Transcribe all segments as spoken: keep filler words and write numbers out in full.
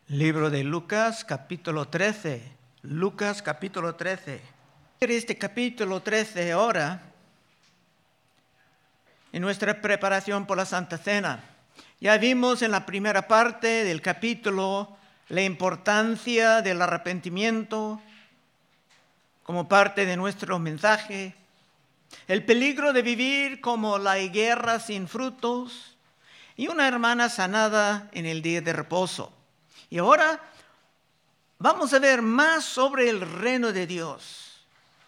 Libro de Lucas, capítulo trece. Lucas, capítulo trece. Este capítulo trece ahora, en nuestra preparación por la Santa Cena. Ya vimos en la primera parte del capítulo la importancia del arrepentimiento como parte de nuestro mensaje, el peligro de vivir como la higuera sin frutos y una hermana sanada en el día de reposo. Y ahora vamos a ver más sobre el reino de Dios.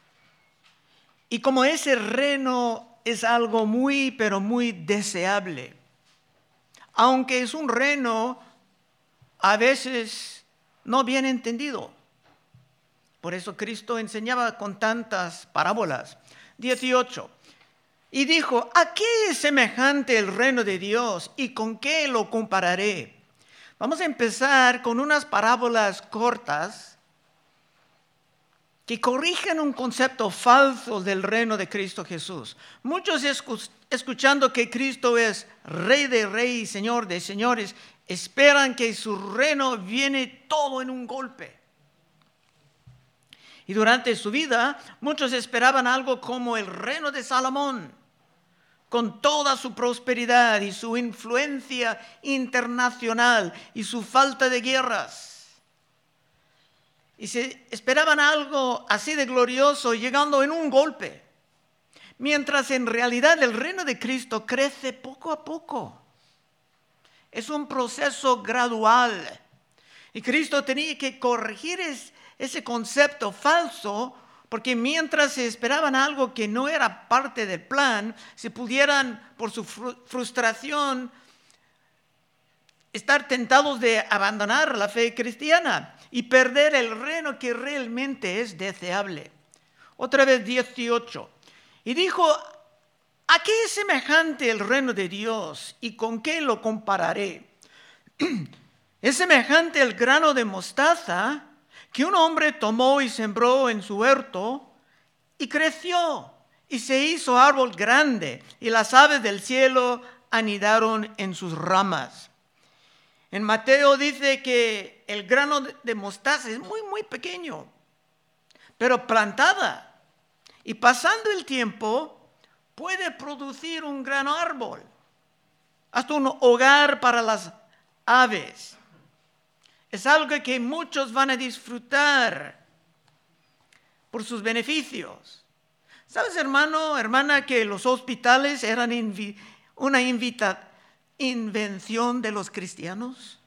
Y como ese reino es algo muy, pero muy deseable. Aunque es un reino a veces no bien entendido. Por eso Cristo enseñaba con tantas parábolas. dieciocho. Y dijo, ¿a qué es semejante el reino de Dios y con qué lo compararé? Vamos a empezar con unas parábolas cortas que corrigen un concepto falso del reino de Cristo Jesús. Muchos escuchando que Cristo es Rey de Reyes y Señor de Señores, esperan que su reino viene todo en un golpe. Y durante su vida, muchos esperaban algo como el reino de Salomón, con toda su prosperidad y su influencia internacional y su falta de guerras. Y se esperaban algo así de glorioso llegando en un golpe, mientras en realidad el reino de Cristo crece poco a poco. Es un proceso gradual. Y Cristo tenía que corregir ese concepto falso, porque mientras se esperaban algo que no era parte del plan, se pudieran, por su frustración, estar tentados de abandonar la fe cristiana y perder el reino que realmente es deseable. Otra vez dieciocho. Y dijo, ¿a qué es semejante el reino de Dios y con qué lo compararé? Es semejante el grano de mostaza que un hombre tomó y sembró en su huerto y creció y se hizo árbol grande y las aves del cielo anidaron en sus ramas. En Mateo dice que el grano de mostaza es muy, muy pequeño, pero plantada y pasando el tiempo puede producir un gran árbol, hasta un hogar para las aves. Es algo que muchos van a disfrutar por sus beneficios. ¿Sabes, hermano, hermana, que los hospitales eran invi- una invita- invención de los cristianos?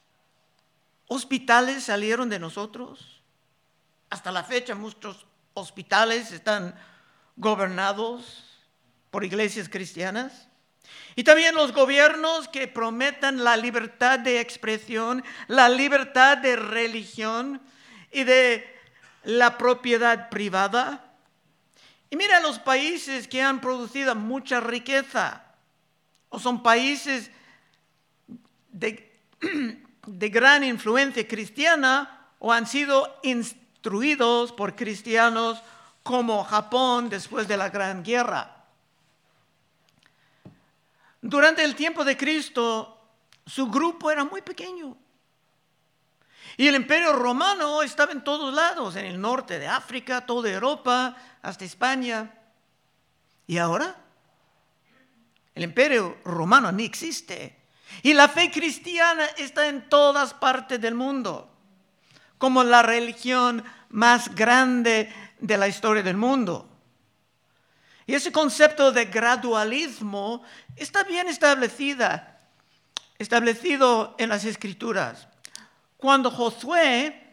Hospitales salieron de nosotros. Hasta la fecha muchos hospitales están gobernados por iglesias cristianas. Y también los gobiernos que prometan la libertad de expresión, la libertad de religión y de la propiedad privada. Y mira los países que han producido mucha riqueza, o son países de, de gran influencia cristiana, o han sido instruidos por cristianos como Japón después de la Gran Guerra. Durante el tiempo de Cristo, su grupo era muy pequeño. Y el imperio romano estaba en todos lados, en el norte de África, toda Europa, hasta España. ¿Y ahora? El imperio romano ni existe. Y la fe cristiana está en todas partes del mundo, como la religión más grande de la historia del mundo. Y ese concepto de gradualismo está bien establecida, establecido en las Escrituras. Cuando Josué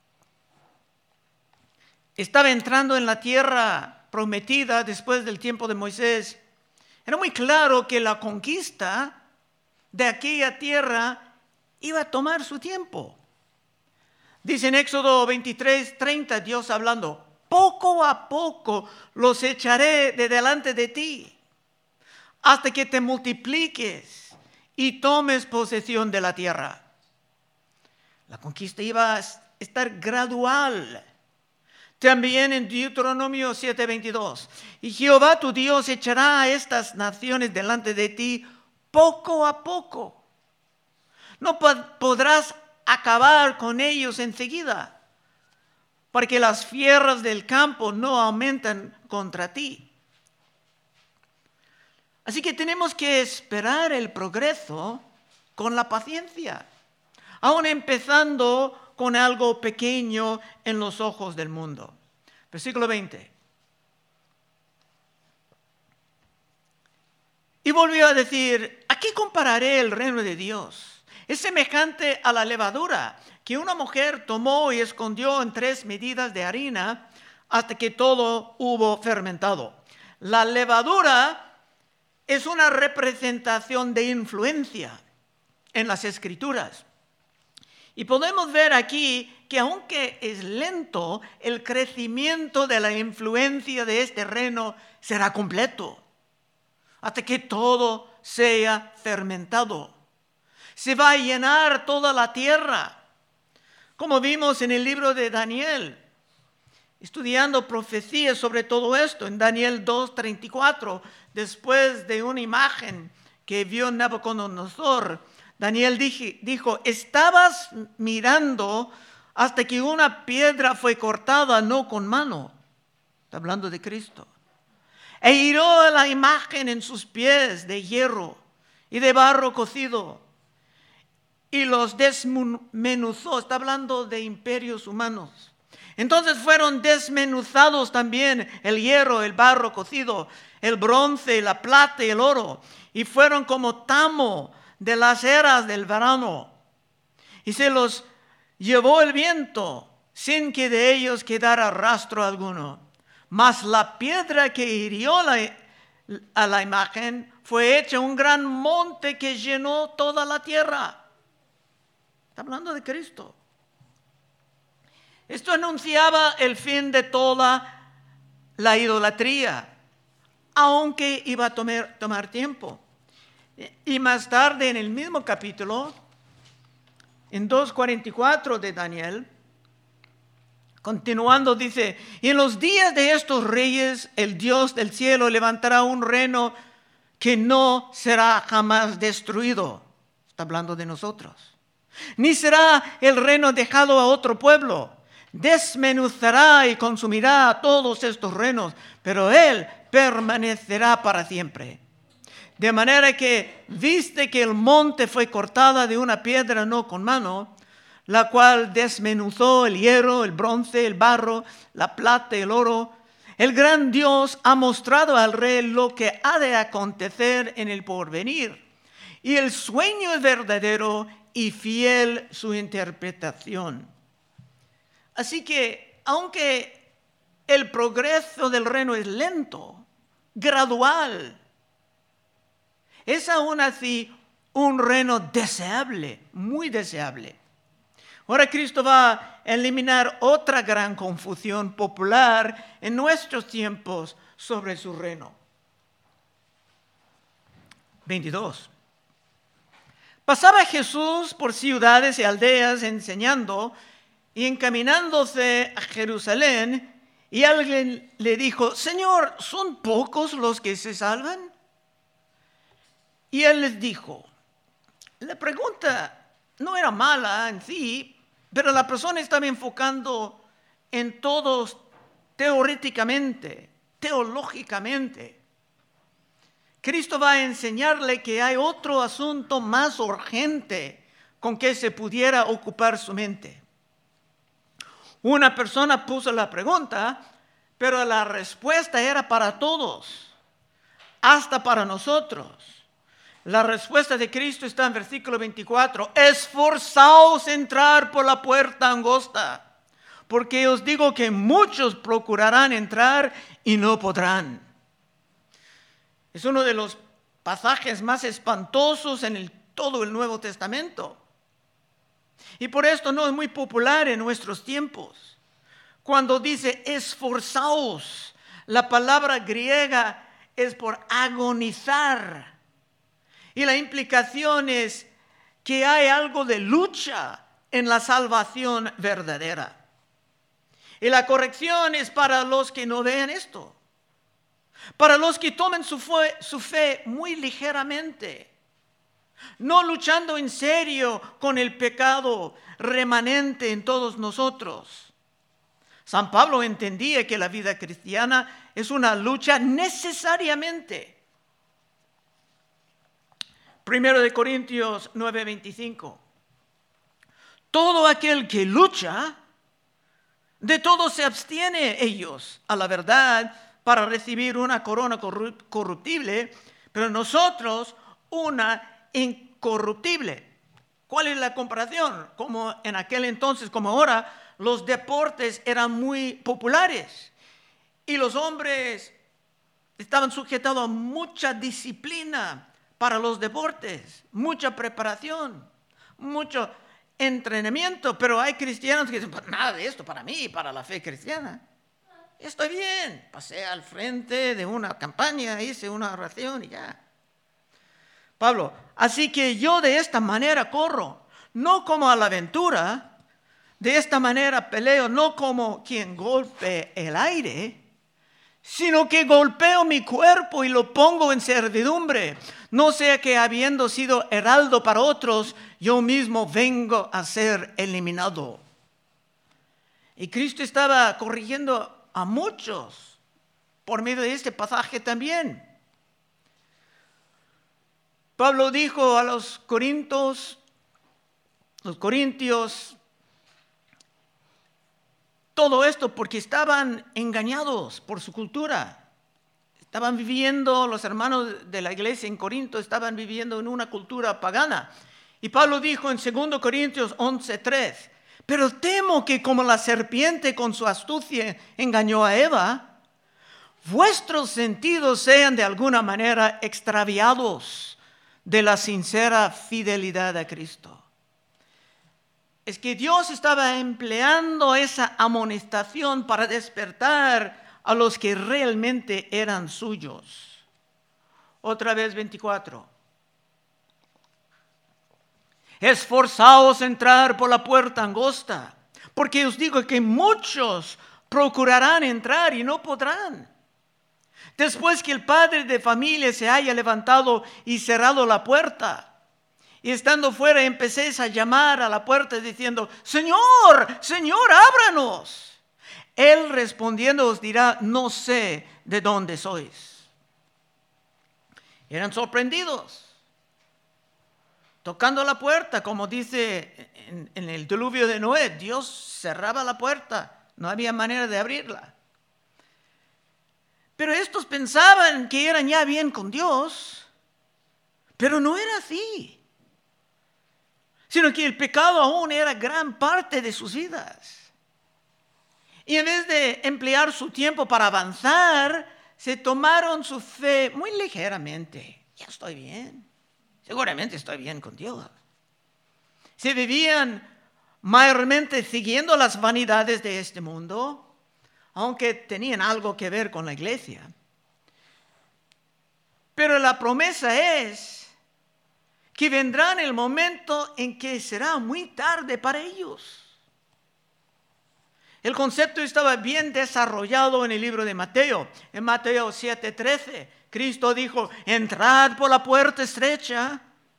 estaba entrando en la tierra prometida después del tiempo de Moisés, era muy claro que la conquista de aquella tierra iba a tomar su tiempo. Dice en Éxodo veintitrés, treinta, Dios hablando, poco a poco los echaré de delante de ti, hasta que te multipliques y tomes posesión de la tierra. La conquista iba a estar gradual. También en Deuteronomio siete veintidós, y Jehová tu Dios echará a estas naciones delante de ti poco a poco. No podrás acabar con ellos enseguida, para que las fieras del campo no aumenten contra ti. Así que tenemos que esperar el progreso con la paciencia, aún empezando con algo pequeño en los ojos del mundo. Versículo veinte. Y volvió a decir, ¿a qué compararé el reino de Dios? Es semejante a la levadura que una mujer tomó y escondió en tres medidas de harina hasta que todo hubo fermentado. La levadura es una representación de influencia en las Escrituras. Y podemos ver aquí que aunque es lento, el crecimiento de la influencia de este reino será completo, hasta que todo sea fermentado. Se va a llenar toda la tierra, como vimos en el libro de Daniel, estudiando profecías sobre todo esto, en Daniel dos treinta y cuatro, después de una imagen que vio Nabucodonosor, Daniel dijo, estabas mirando hasta que una piedra fue cortada, no con mano. Está hablando de Cristo. E hirió la imagen en sus pies de hierro y de barro cocido, y los desmenuzó. Está hablando de imperios humanos. Entonces fueron desmenuzados también el hierro, el barro cocido, el bronce, la plata y el oro, y fueron como tamo de las eras del verano, y se los llevó el viento sin que de ellos quedara rastro alguno. Mas la piedra que hirió la, a la imagen fue hecha un gran monte que llenó toda la tierra. Está hablando de Cristo. Esto anunciaba el fin de toda la idolatría, aunque iba a tomar, tomar tiempo. Y más tarde en el mismo capítulo, en dos cuarenta y cuatro de Daniel, continuando dice, y en los días de estos reyes, el Dios del cielo levantará un reino que no será jamás destruido. Está hablando de nosotros. Ni será el reino dejado a otro pueblo. Desmenuzará y consumirá a todos estos reinos, pero él permanecerá para siempre. De manera que, viste que el monte fue cortada de una piedra no con mano, la cual desmenuzó el hierro, el bronce, el barro, la plata y el oro, el gran Dios ha mostrado al rey lo que ha de acontecer en el porvenir. Y el sueño es verdadero y fiel su interpretación. Así que, aunque el progreso del reino es lento, gradual, es aún así un reino deseable, muy deseable. Ahora Cristo va a eliminar otra gran confusión popular en nuestros tiempos sobre su reino. veintidós. Pasaba Jesús por ciudades y aldeas enseñando y encaminándose a Jerusalén, y alguien le dijo, Señor, ¿son pocos los que se salvan? Y él les dijo, la pregunta no era mala en sí, pero la persona estaba enfocando en todos teóricamente, teológicamente. Cristo va a enseñarle que hay otro asunto más urgente con que se pudiera ocupar su mente. Una persona puso la pregunta, pero la respuesta era para todos, hasta para nosotros. La respuesta de Cristo está en versículo veinticuatro. Esforzaos en entrar por la puerta angosta, porque os digo que muchos procurarán entrar y no podrán. Es uno de los pasajes más espantosos en el, todo el Nuevo Testamento. Y por esto no es muy popular en nuestros tiempos. Cuando dice esforzaos, la palabra griega es por agonizar. Y la implicación es que hay algo de lucha en la salvación verdadera. Y la corrección es para los que no vean esto. Para los que tomen su fe, su fe muy ligeramente. no luchando en serio con el pecado remanente en todos nosotros. San Pablo entendía que la vida cristiana es una lucha necesariamente. Primero de Corintios nueve veinticinco. Todo aquel que lucha, de todo se abstiene ellos a la verdad para recibir una corona corruptible, pero nosotros una incorruptible. ¿Cuál es la comparación? Como en aquel entonces, como ahora, los deportes eran muy populares y los hombres estaban sujetados a mucha disciplina para los deportes, mucha preparación, mucho entrenamiento, pero hay cristianos que dicen, pues nada de esto para mí, para la fe cristiana. Estoy bien, pasé al frente de una campaña, hice una oración y ya. Pablo, así que yo de esta manera corro, no como a la aventura, de esta manera peleo, no como quien golpea el aire, sino que golpeo mi cuerpo y lo pongo en servidumbre, no sea que habiendo sido heraldo para otros, yo mismo vengo a ser eliminado. Y Cristo estaba corrigiendo a muchos por medio de este pasaje también. Pablo dijo a los corintios, los corintios, todo esto porque estaban engañados por su cultura. Estaban viviendo, los hermanos de la iglesia en Corinto estaban viviendo en una cultura pagana. Y Pablo dijo en segundo Corintios once tres, pero temo que como la serpiente con su astucia engañó a Eva, vuestros sentidos sean de alguna manera extraviados de la sincera fidelidad a Cristo. Es que Dios estaba empleando esa amonestación para despertar a los que realmente eran suyos. Otra vez veinticuatro. Esforzaos a entrar por la puerta angosta, porque os digo que muchos procurarán entrar y no podrán. Después que el padre de familia se haya levantado y cerrado la puerta, y estando fuera empecéis a llamar a la puerta diciendo, Señor, Señor, ábranos. Él respondiendo os dirá, no sé de dónde sois. Eran sorprendidos, tocando la puerta, como dice en, en el diluvio de Noé, Dios cerraba la puerta, no había manera de abrirla. Pero estos pensaban que eran ya bien con Dios, pero no era así, sino que el pecado aún era gran parte de sus vidas. Y en vez de emplear su tiempo para avanzar, se tomaron su fe muy ligeramente. Ya estoy bien, seguramente estoy bien con Dios. Se vivían mayormente siguiendo las vanidades de este mundo, aunque tenían algo que ver con la iglesia. Pero la promesa es que vendrá el momento en que será muy tarde para ellos. El concepto estaba bien desarrollado en el libro de Mateo. En Mateo siete trece, Cristo dijo, entrad por la puerta estrecha,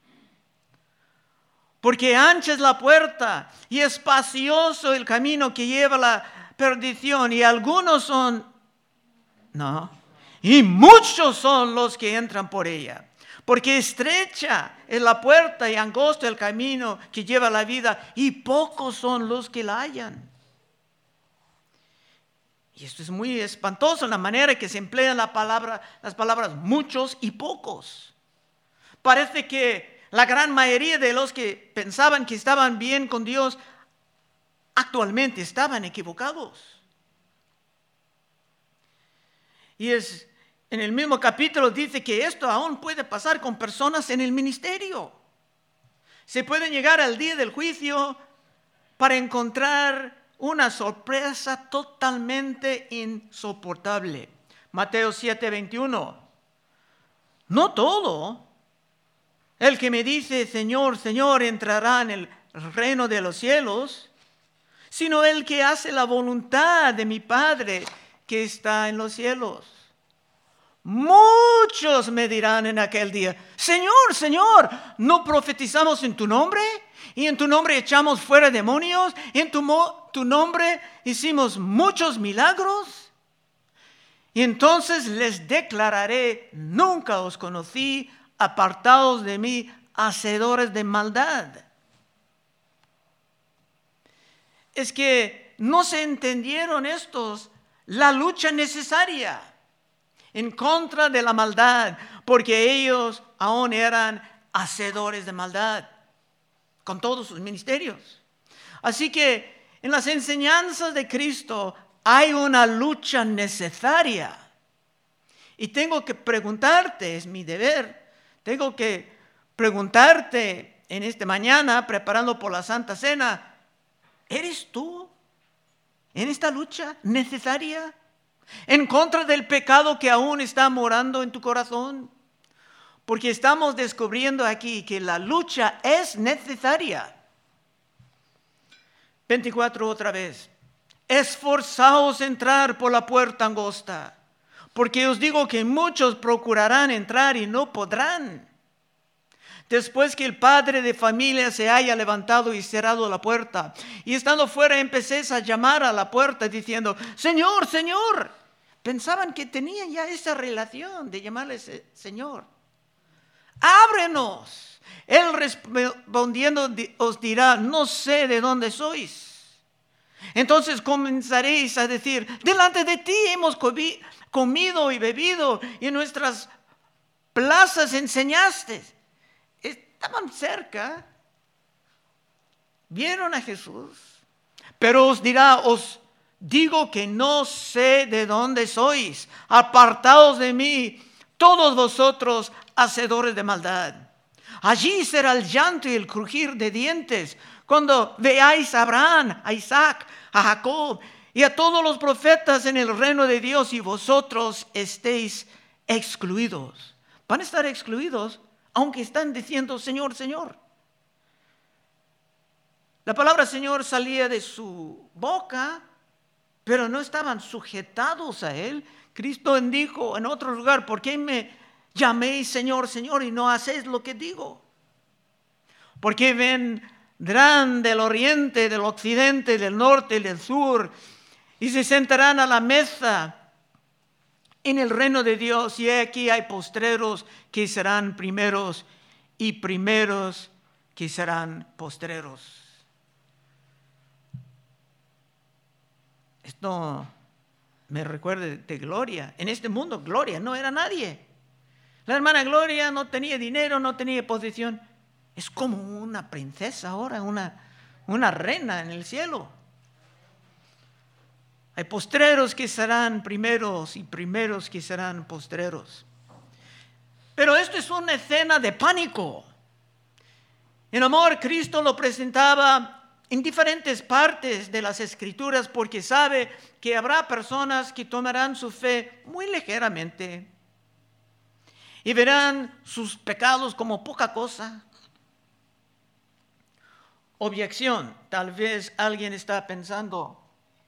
porque ancha es la puerta y espacioso el camino que lleva a la perdición, y algunos son, no, y muchos son los que entran por ella. Porque estrecha es la puerta y angosto el camino que lleva a la vida, y pocos son los que la hallan. Y esto es muy espantoso, la manera que se emplean la palabra, las palabras muchos y pocos. Parece que la gran mayoría de los que pensaban que estaban bien con Dios actualmente estaban equivocados. Y es en el mismo capítulo dice que esto aún puede pasar con personas en el ministerio. Se puede llegar al día del juicio para encontrar una sorpresa totalmente insoportable. Mateo siete veintiuno. No todo el que me dice Señor, Señor entrará en el reino de los cielos, sino el que hace la voluntad de mi Padre que está en los cielos. Muchos me dirán en aquel día: Señor, Señor, ¿no profetizamos en tu nombre? Y en tu nombre echamos fuera demonios, y en tu, mo- tu nombre hicimos muchos milagros. Y entonces les declararé: nunca os conocí, apartados de mí, hacedores de maldad. Es que no se entendieron estos la lucha necesaria en contra de la maldad, porque ellos aún eran hacedores de maldad con todos sus ministerios. Así que en las enseñanzas de Cristo hay una lucha necesaria. Y tengo que preguntarte, es mi deber, tengo que preguntarte en esta mañana, preparando por la Santa Cena: ¿eres tú en esta lucha necesaria en contra del pecado que aún está morando en tu corazón? Porque estamos descubriendo aquí que la lucha es necesaria. veinticuatro otra vez. Esforzaos a entrar por la puerta angosta, porque os digo que muchos procurarán entrar y no podrán. Después que el padre de familia se haya levantado y cerrado la puerta, y estando fuera empecéis a llamar a la puerta diciendo: Señor, Señor. Pensaban que tenían ya esa relación de llamarle Señor. Ábrenos. Él respondiendo os dirá: no sé de dónde sois. Entonces comenzaréis a decir: delante de ti hemos comido y bebido, y en nuestras plazas enseñaste. Estaban cerca, vieron a Jesús, pero os dirá: os digo que no sé de dónde sois, apartados de mí, todos vosotros hacedores de maldad. Allí será el llanto y el crujir de dientes, cuando veáis a Abraham, a Isaac, a Jacob y a todos los profetas en el reino de Dios, y vosotros estéis excluidos. Van a estar excluidos aunque están diciendo Señor, Señor. La palabra Señor salía de su boca, pero no estaban sujetados a Él. Cristo dijo en otro lugar: ¿por qué me llaméis Señor, Señor, y no hacéis lo que digo? Porque vendrán del oriente, del occidente, del norte y del sur, y se sentarán a la mesa en el reino de Dios. Y aquí hay postreros que serán primeros, y primeros que serán postreros. Esto me recuerda de Gloria. En este mundo Gloria no era nadie. La hermana Gloria no tenía dinero, no tenía posición. Es como una princesa ahora, una, una reina en el cielo. Hay postreros que serán primeros y primeros que serán postreros. Pero esto es una escena de pánico. En amor, Cristo lo presentaba en diferentes partes de las Escrituras, porque sabe que habrá personas que tomarán su fe muy ligeramente y verán sus pecados como poca cosa. Objeción: tal vez alguien está pensando: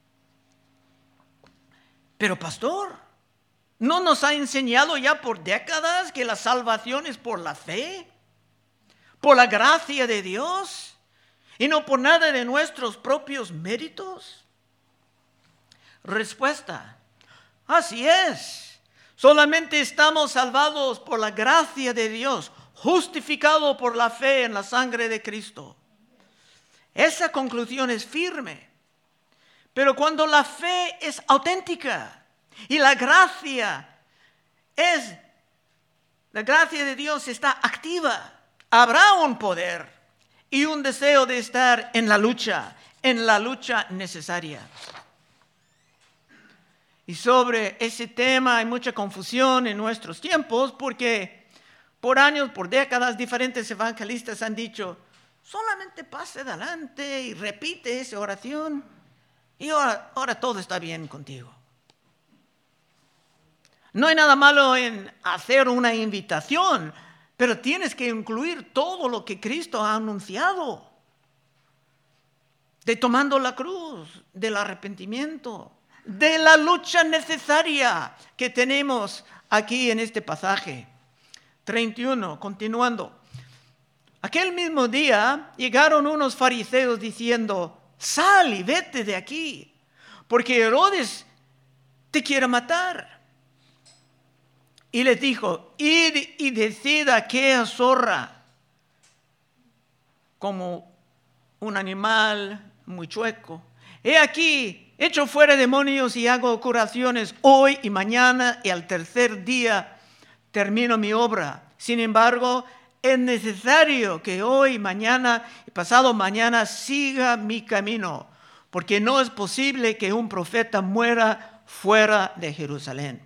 pero pastor, ¿no nos ha enseñado ya por décadas que la salvación es por la fe, por la gracia de Dios, y no por nada de nuestros propios méritos? Respuesta: así es. Solamente estamos salvados por la gracia de Dios, justificados por la fe en la sangre de Cristo. Esa conclusión es firme. Pero cuando la fe es auténtica y la gracia es, la gracia de Dios está activa, habrá un poder y un deseo de estar en la lucha, en la lucha necesaria. Y sobre ese tema hay mucha confusión en nuestros tiempos, porque por años, por décadas, diferentes evangelistas han dicho: solamente pase adelante y repite esa oración, y ahora, ahora todo está bien contigo. No hay nada malo en hacer una invitación, pero tienes que incluir todo lo que Cristo ha anunciado, de tomando la cruz, del arrepentimiento, de la lucha necesaria que tenemos aquí en este pasaje. treinta y uno, continuando. Aquel mismo día llegaron unos fariseos diciendo: sal y vete de aquí, porque Herodes te quiere matar. Y les dijo: id y decid a aquella zorra, como un animal muy chueco: he aquí, echo fuera demonios y hago curaciones hoy y mañana, y al tercer día termino mi obra. Sin embargo, es necesario que hoy, mañana y pasado mañana siga mi camino, porque no es posible que un profeta muera fuera de Jerusalén.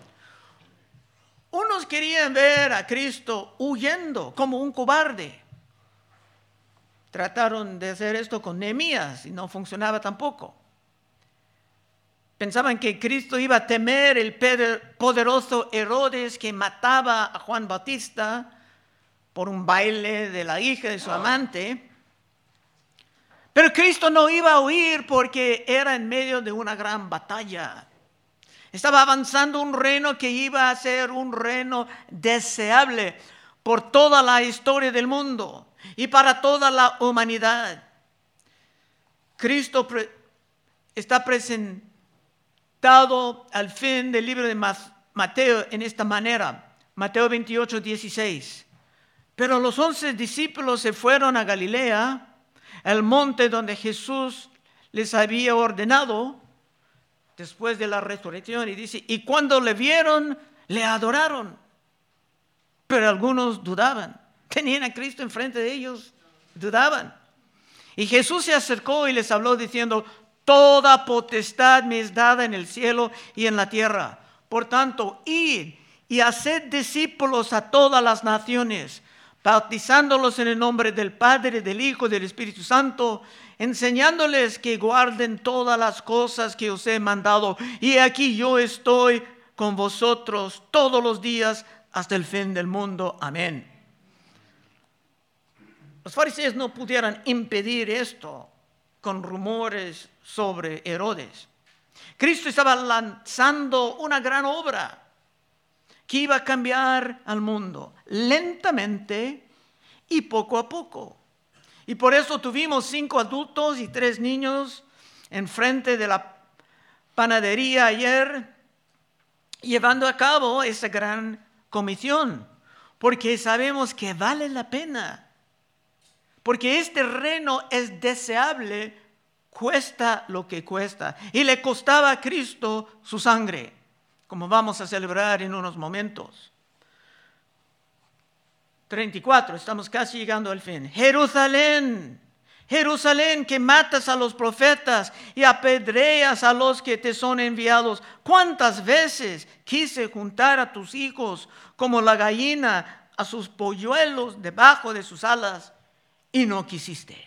Unos querían ver a Cristo huyendo como un cobarde. Trataron de hacer esto con Nehemías y no funcionaba tampoco. Pensaban que Cristo iba a temer el poderoso Herodes, que mataba a Juan Bautista por un baile de la hija de su amante. Pero Cristo no iba a huir porque era en medio de una gran batalla. Estaba avanzando un reino que iba a ser un reino deseable por toda la historia del mundo y para toda la humanidad. Cristo pre- está presentado al fin del libro de Mateo en esta manera. Mateo veintiocho, dieciséis. Pero los once discípulos se fueron a Galilea, al monte donde Jesús les había ordenado después de la resurrección. Y dice: y cuando le vieron, le adoraron. Pero algunos dudaban. Tenían a Cristo enfrente de ellos, dudaban. Y Jesús se acercó y les habló diciendo: toda potestad me es dada en el cielo y en la tierra. Por tanto, id y haced discípulos a todas las naciones, bautizándolos en el nombre del Padre, del Hijo y del Espíritu Santo, enseñándoles que guarden todas las cosas que os he mandado. Y aquí yo estoy con vosotros todos los días hasta el fin del mundo. Amén. Los fariseos no pudieran impedir esto con rumores sobre Herodes. Cristo estaba lanzando una gran obra que iba a cambiar al mundo lentamente y poco a poco. Y por eso tuvimos cinco adultos y tres niños enfrente de la panadería ayer, llevando a cabo esa gran comisión, porque sabemos que vale la pena. Porque este reino es deseable, cuesta lo que cuesta. Y le costaba a Cristo su sangre, como vamos a celebrar en unos momentos. treinta y cuatro, estamos casi llegando al fin. Jerusalén, Jerusalén, que matas a los profetas y apedreas a los que te son enviados. ¿Cuántas veces quise juntar a tus hijos como la gallina a sus polluelos debajo de sus alas, y no quisiste?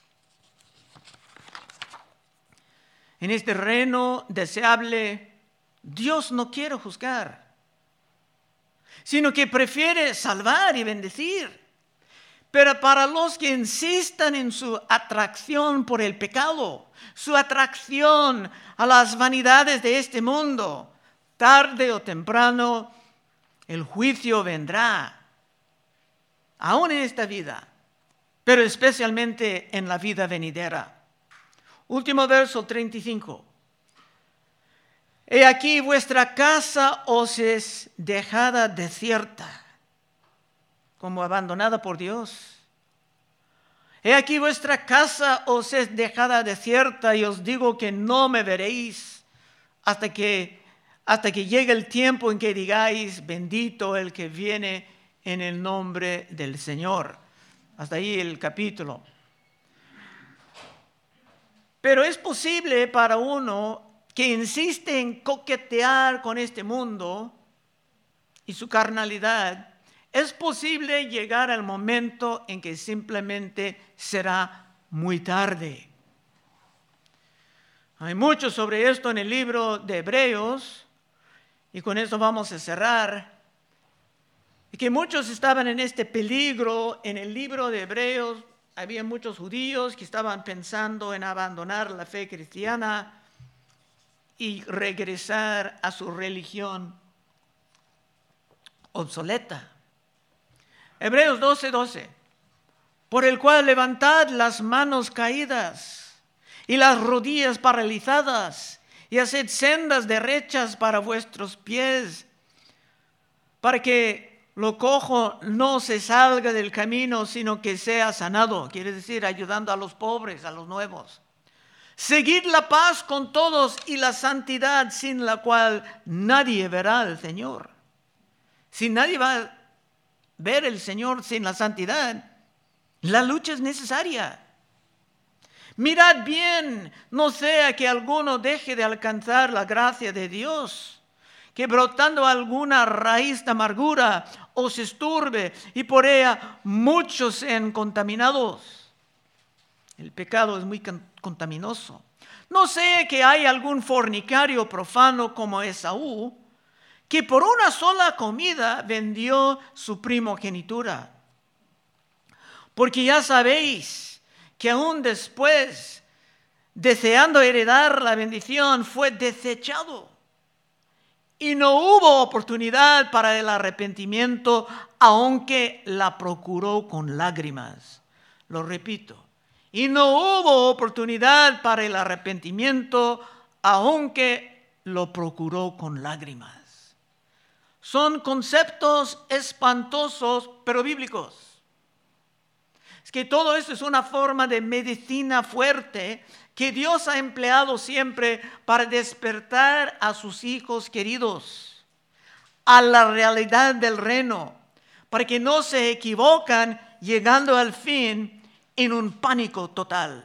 En este reino deseable, Dios no quiere juzgar, sino que prefiere salvar y bendecir. Pero para los que insistan en su atracción por el pecado, su atracción a las vanidades de este mundo, tarde o temprano el juicio vendrá, aún en esta vida, pero especialmente en la vida venidera. Último verso, treinta y cinco. He aquí vuestra casa os es dejada desierta, como abandonada por Dios. He aquí vuestra casa os es dejada desierta, y os digo que no me veréis hasta que, hasta que llegue el tiempo en que digáis: bendito el que viene en el nombre del Señor. Hasta ahí el capítulo. Pero es posible para uno que insiste en coquetear con este mundo y su carnalidad, es posible llegar al momento en que simplemente será muy tarde. Hay mucho sobre esto en el libro de Hebreos, y con eso vamos a cerrar. Y que muchos estaban en este peligro. En el libro de Hebreos había muchos judíos que estaban pensando en abandonar la fe cristiana, y regresar a su religión obsoleta. Hebreos doce, doce. Por el cual levantad las manos caídas y las rodillas paralizadas y haced sendas derechas para vuestros pies, para que lo cojo no se salga del camino, sino que sea sanado. Quiere decir, ayudando a los pobres, a los nuevos. Seguid la paz con todos y la santidad, sin la cual nadie verá al Señor. Si nadie va a ver al Señor sin la santidad, la lucha es necesaria. Mirad bien, no sea que alguno deje de alcanzar la gracia de Dios, que brotando alguna raíz de amargura os esturbe y por ella muchos sean contaminados. El pecado es muy contaminoso. No sea que haya algún fornicario profano como Esaú, que por una sola comida vendió su primogenitura. Porque ya sabéis que aún después, deseando heredar la bendición, fue desechado. Y no hubo oportunidad para el arrepentimiento, aunque la procuró con lágrimas. Lo repito. Y no hubo oportunidad para el arrepentimiento, aunque lo procuró con lágrimas. Son conceptos espantosos, pero bíblicos. Es que todo esto es una forma de medicina fuerte que Dios ha empleado siempre para despertar a sus hijos queridos a la realidad del reino, para que no se equivocan llegando al fin en un pánico total.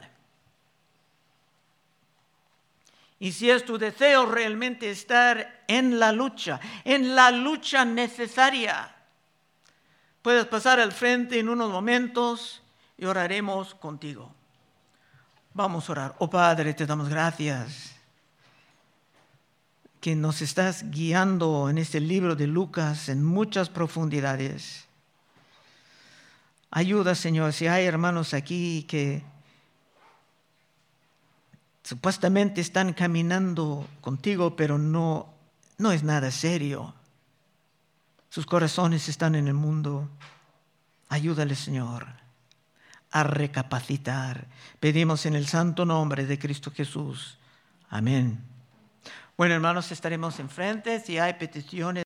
Y si es tu deseo realmente estar en la lucha, en la lucha necesaria, puedes pasar al frente en unos momentos y oraremos contigo. Vamos a orar. Oh Padre, te damos gracias que nos estás guiando en este libro de Lucas en muchas profundidades. Ayuda, Señor, si hay hermanos aquí que supuestamente están caminando contigo, pero no, no es nada serio. Sus corazones están en el mundo. Ayúdale, Señor, a recapacitar. Pedimos en el santo nombre de Cristo Jesús. Amén. Bueno, hermanos, estaremos enfrente. Si hay peticiones.